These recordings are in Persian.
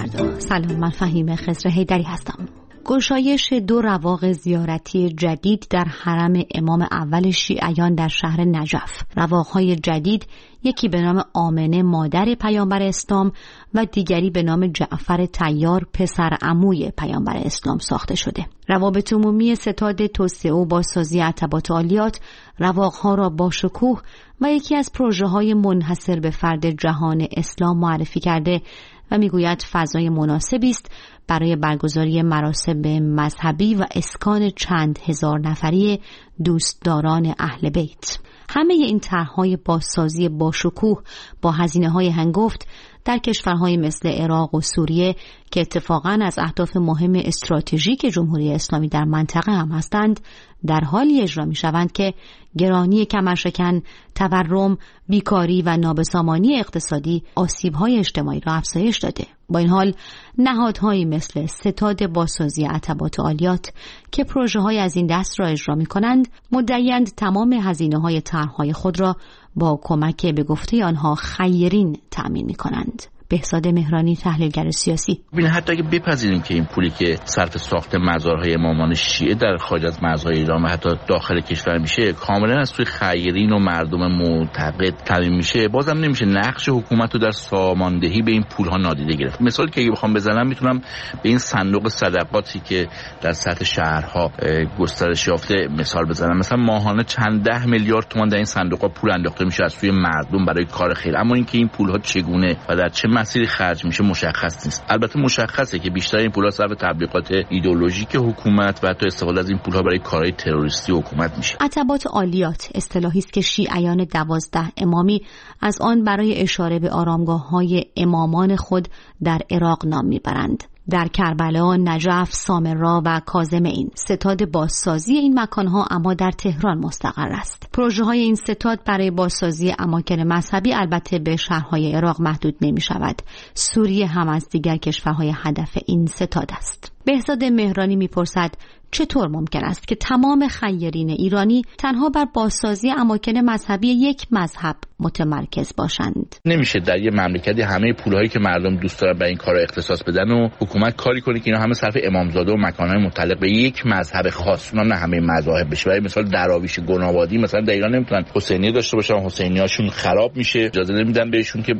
فردا. سلام، من فهیمه خضر حیدری هستم. گشایش 2 رواق زیارتی جدید در حرم امام اول شیعیان در شهر نجف. رواق‌های جدید یکی به نام آمنه مادر پیامبر اسلام و دیگری به نام جعفر طیار پسر عموی پیامبر اسلام ساخته شده. روابط عمومی ستاد توسعه و بازسازی عتبات عالیات رواق‌ها را با شکوه و یکی از پروژه‌های منحصر به فرد جهان اسلام معرفی کرده و میگوید فضای مناسبی است برای برگزاری مراسم مذهبی و اسکان چند هزار نفری دوستداران اهل بیت. همه این طرح‌های بازسازی با شکوه با هزینه‌های هنگفت در کشورهای مثل عراق و سوریه که اتفاقاً از اهداف مهم استراتژیک جمهوری اسلامی در منطقه هم هستند، در حالی اجرا می‌شوند که گرانی کمرشکن، تورم، بیکاری و نابسامانی اقتصادی آسیب‌های اجتماعی را افزایش داده. با این حال نهادهایی مثل ستاد بازسازی عتبات عالیات که پروژه‌های از این دست را اجرا می‌کنند، مدعی‌اند تمام هزینه‌های طرح‌های خود را با کمک به گفته آنها خیرین تأمین می‌کنند. بهزاد مهرانی، تحلیلگر سیاسی: ببین، حتی اگه بپذیریم که این پولی که صرف ساخت مزارهای امامان شیعه در خارج از مرزهای ایران و حتی داخل کشور میشه کاملا از سوی خیرین و مردم معتقد تامین میشه، بازم نمیشه نقش حکومت رو در ساماندهی به این پولها نادیده گرفت. مثالی که اگه بخوام بزنم میتونم به این صندوق صدقاتی که در سطح شهرها گسترش یافته مثال بزنم. مثلا ماهانه چند 10 میلیارد تومان در این صندوق‌ها پول انداخته میشه از سوی مردم برای کار خیر، اما اینکه این پولها چگونه و در چه مسیری خرج میشه مشخص نیست. البته مشخصه که بیشتر این پولها صرف تبلیغات ایدئولوژیک حکومت و حتی استفاده از این پولها برای کارهای تروریستی حکومت میشه. عتبات عالیات اصطلاحی است که شیعیان 12 امامی از آن برای اشاره به آرامگاه‌های امامان خود در عراق نام میبرند. در کربلا، نجف، سامرا و کاظمین. ستاد بازسازی این مکانها اما در تهران مستقر است. پروژه‌های این ستاد برای بازسازی اماکن مذهبی البته به شهرهای عراق محدود نمی‌شود. سوریه هم از دیگر کشورهای هدف این ستاد است. بهزاد مهرانی می‌پرسد چطور ممکن است که تمام خیرین ایرانی تنها بر بازسازی اماکن مذهبی یک مذهب متمرکز باشند؟ نمیشه در یه مملکتی همه پولهایی که مردم دوست دارن برای این کارا اختصاص بدن و حکومت کاری کنه که اینا همه صرف امامزاده و مکانهای متعلق به یک مذهب خاص، نه همه مذاهب بشه. برای مثال دراویش گنابادی مثلا در ایران نمیتونن حسینیه داشته باشن، حسینیاشون خراب میشه، اجازه نمیدن بهشون که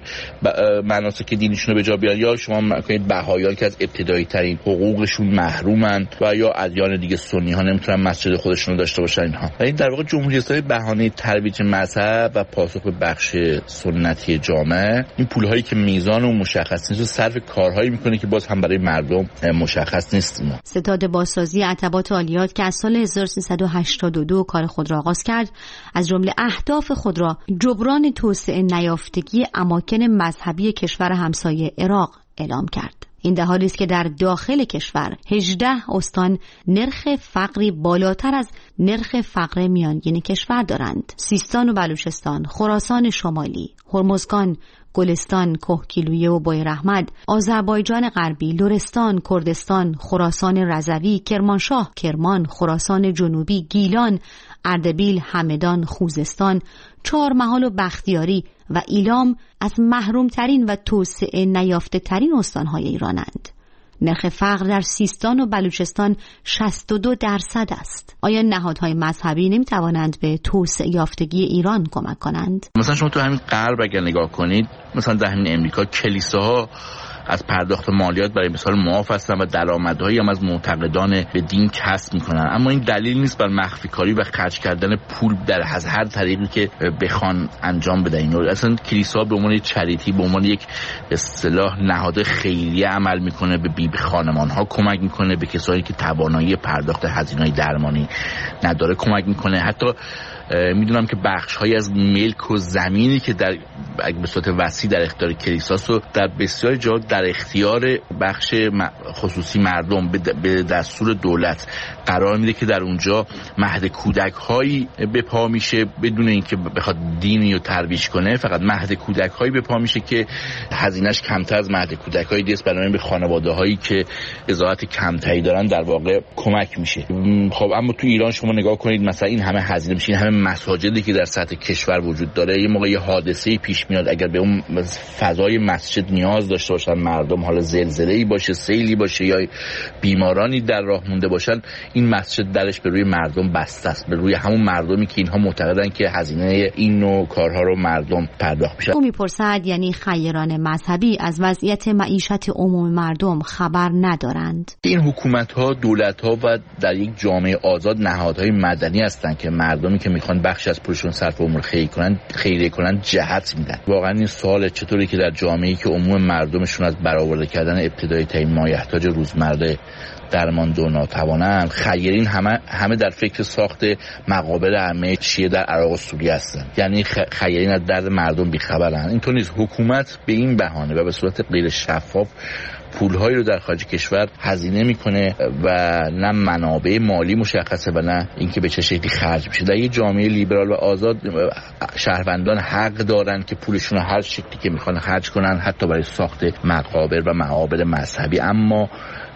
مناسک دینیشون رو به جا بیارن. یا شما میگید بهاییان که از ابتدایی ترین حقوقشون محرومن و یا ادیان دیگه سنی ها نمیتونن مسجد خودشون رو داشته باشن. اینها و این در واقع جمهوری اسلامی بهانه ترویج مذهب و پاسخ به بخش سنتی جامعه این پولهایی که میزان و مشخص نیست و صرف کارهایی میکنه که باز هم برای مردم مشخص نیست. ستاد بازسازی عتبات عالیات که از سال 1382 کار خود را آغاز کرد، از جمله اهداف خود را جبران توسعه نیافتگی اماکن مذهبی کشور همسایه عراق اعلام کرد. این در حالی است که در داخل کشور 18 استان نرخ فقری بالاتر از نرخ فقر میانگین کشور دارند: سیستان و بلوچستان، خراسان شمالی، هرمزگان، گلستان، کهگیلویه و بویراحمد، آذربایجان غربی، لرستان، کردستان، خراسان رضوی، کرمانشاه، کرمان، خراسان جنوبی، گیلان، اردبیل، همدان، خوزستان، چهارمحال و بختیاری و ایلام از محرومترین و توسعه نیافته ترین استانهای ایرانند. نرخ فقر در سیستان و بلوچستان 62% است. آیا نهادهای مذهبی نمیتوانند به توسعه یافتگی ایران کمک کنند؟ مثلا شما تو همین غرب اگر نگاه کنید، مثلا در همین امریکا کلیساها از پرداخت مالیات برای مثال معاف هستن و درآمدهایی هم از معتقدان به دین کسب میکنن، اما این دلیل نیست بر مخفی کاری و خرج کردن پول در از هر طریقی که بخوان انجام بدن. اصلا کلیسا به عنوان چریتی، به عنوان یک اصطلاح نهاد خیریه عمل میکنه، به بیبی خانمانها کمک میکنه، به کسایی که توانایی پرداخت هزینه‌های درمانی نداره کمک میکنه. حتی میدونم که بخش‌هایی از ملک و زمینی که در به صورت وسیع در اختیار کلیساست و در بسیار جا در اختیار بخش خصوصی مردم به دستور دولت قرار میده که در اونجا مهد کودک‌هایی به پا میشه بدون اینکه بخواد دینی رو ترویج کنه. فقط مهد کودک‌هایی به پا میشه که هزینه‌اش کمتر از مهد کودک‌های دیگه است، برای به خانواده‌هایی که اضاعت کمتری دارن در واقع کمک میشه. خب اما تو ایران شما نگاه کنید، مثلا این همه هزینه میشه، این همه مساجدی که در سطح کشور وجود داره، یه موقع یه حادثه‌ای پیش میاد، اگر به اون فضای مسجد نیاز داشته باشن مردم، حالا زلزله‌ای باشه، سیلی باشه یا بیمارانی در راه مونده باشن، این مسجد درش به روی مردم بسته است، به روی همون مردمی که اینها معتقدن که هزینه این نوع کارها رو مردم پرداخت میشه. او میپرسد یعنی خیران مذهبی از وضعیت معیشت عموم مردم خبر ندارند؟ این حکومت‌ها، دولت‌ها و در یک جامعه آزاد نهادهای مدنی هستند که مردمی که میخوان بخش از پولشون صرف امور خیریه کنن جهت میدن. واقعا این سوال چطوری که در جامعه‌ای که عموم مردمشون از برآورده کردن ابتدایی تامین مایحتاج روزمره درمانده و ناتوانن، خیرین همه در فکر ساخت مقابر عمه شیعه در عراق و سوریه هستن، یعنی خیرین از درد مردم بیخبرن. اینطور نیست. حکومت به این بهانه و به صورت غیر شفاف پولهایی رو در خارج کشور هزینه میکنه و نه منابع مالی مشخصه و نه اینکه به چه شکلی خرج میشه. در یه جامعه لیبرال و آزاد شهروندان حق دارن که پولشون رو هر شکلی که میخوان خرج کنن، حتی برای ساخت مقابر و معابر مذهبی، اما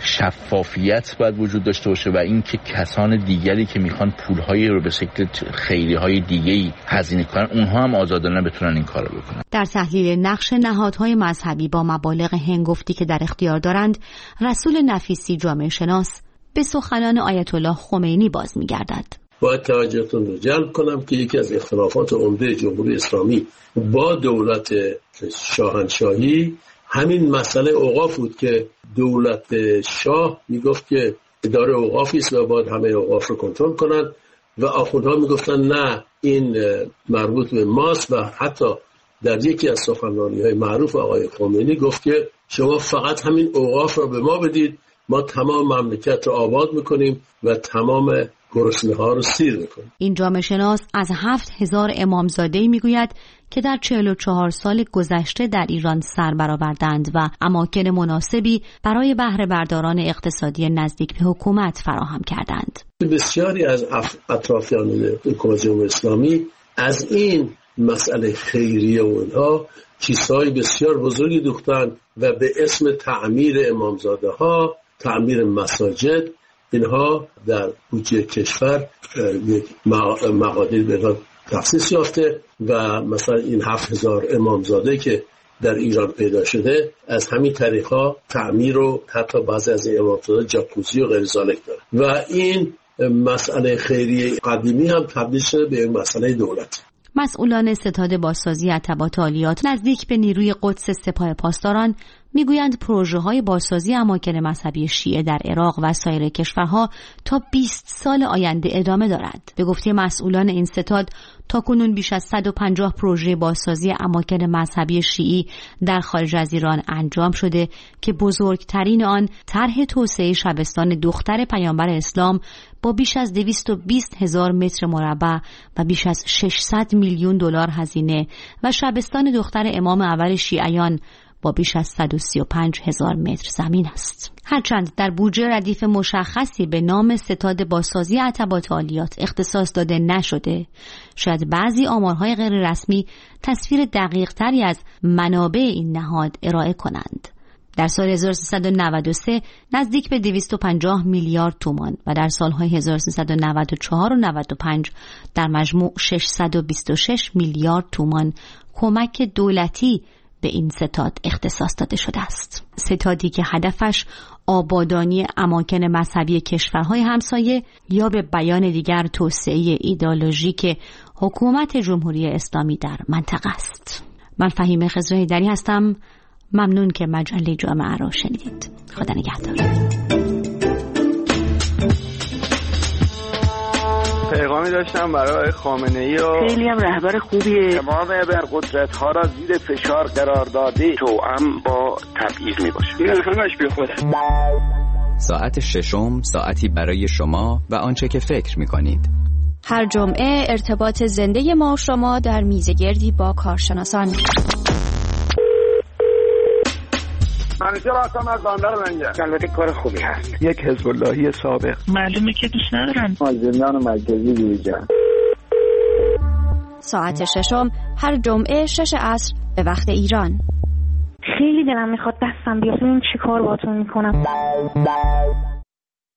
شفافیت باید وجود داشته باشه و اینکه کسان دیگری که میخوان پولهایی رو به شکل خیریهای دیگه‌ای هزینه کنن، اونها هم آزادانه بتونن این کارو بکنن. در تحلیل نقش نهادهای مذهبی با مبالغ هنگفتی که در اختیار دارند، رسول نفیسی جامعه شناس به سخنان آیت الله خمینی باز می‌گردد. باید توجهتون رو جلب کنم که یکی از اختلافات عمده جمهوری اسلامی با دولت شاهنشاهی همین مسئله اوقاف بود که دولت شاه میگفت که اداره اوقافی است و باید همه اوقاف رو کنترل کنن و آخوندها میگفتن نه، این مربوط به ماست. و حتی در یکی از سخنرانی‌های معروف آقای خمینی گفت که شما فقط همین اوقاف رو به ما بدید، ما تمام مملکت رو آباد میکنیم و تمام گرسنه ها رو سیر میکنیم. این جامعه شناس از 7000 امامزاده‌ای میگوید که در 44 سال گذشته در ایران سر برآوردند و اماکن مناسبی برای بهره برداران اقتصادی نزدیک به حکومت فراهم کردند. بسیاری از اطرافیان حکومت جمهوری اسلامی از این مسئله خیریه و اونها چیزهای بسیار بزرگی دوختن و به اسم تعمیر امامزاده ها، تعمیر مساجد، اینها در بودجه کشور یک مقادیر به تخصیص یافته و مثلا این 7000 امامزاده که در ایران پیدا شده از همین طریقا تعمیر و حتی بعضی از این امامزاده جاکوزی و غیر ذالک داره و این مسئله خیریه قدیمی هم تبدیل شده به مسئله دولت. مسئولان ستاد بازسازی عتبات عالیات نزدیک به نیروی قدس سپاه پاسداران میگویند پروژه‌های بازسازی اماکن مذهبی شیعه در عراق و سایر کشورها تا 20 سال آینده ادامه دارد. به گفته مسئولان این ستاد تاکنون بیش از 150 پروژه بازسازی اماکن مذهبی شیعی در خارج از ایران انجام شده که بزرگترین آن طرح توسعه شبستان دختر پیامبر اسلام با بیش از 220,000 متر مربع و بیش از 600 میلیون دلار هزینه و شبستان دختر امام اول شیعیان با بیش از 135,000 متر زمین است. هرچند در بودجه ردیف مشخصی به نام ستاد بازسازی عتبات عالیات اختصاص داده نشده، شاید بعضی آمارهای غیر رسمی تصویر دقیق تری از منابع این نهاد ارائه کنند. در سال 1393 نزدیک به 250 میلیارد تومان و در سالهای 1394 و 95 در مجموع 626 میلیارد تومان کمک دولتی به این ستاد اختصاص داده شده است. ستادی که هدفش آبادانی اماکن مذهبی کشورهای همسایه یا به بیان دیگر توسعه ایدئولوژیک حکومت جمهوری اسلامی در منطقه است. من فهیمه خضر حیدری هستم. ممنون که مجله جامعه را شنیدید. خدا نگهدار. پیغامی داشتم برای خامنه‌ای و خیلی هم رهبر خوبیه. تمام ابرقدرت‌ها را زیر فشار قرار داده، توأم با تبعیض میباشه. این همش بیخوده. ساعت ششم، ساعتی برای شما و آنچه که فکر میکنید. هر جمعه ارتباط زنده ما و شما در میزگردی با کارشناسان. منیجر آسان از باندر منگه. البته کار خوبی هست. یک حزب اللهی سابق. معلومه که دوست ندارن. زندان مرکزی دیجا. ساعت ششم هر جمعه 6 عصر به وقت ایران. خیلی دلم میخواد دستم بیاد. این چی کار باتون میکنم؟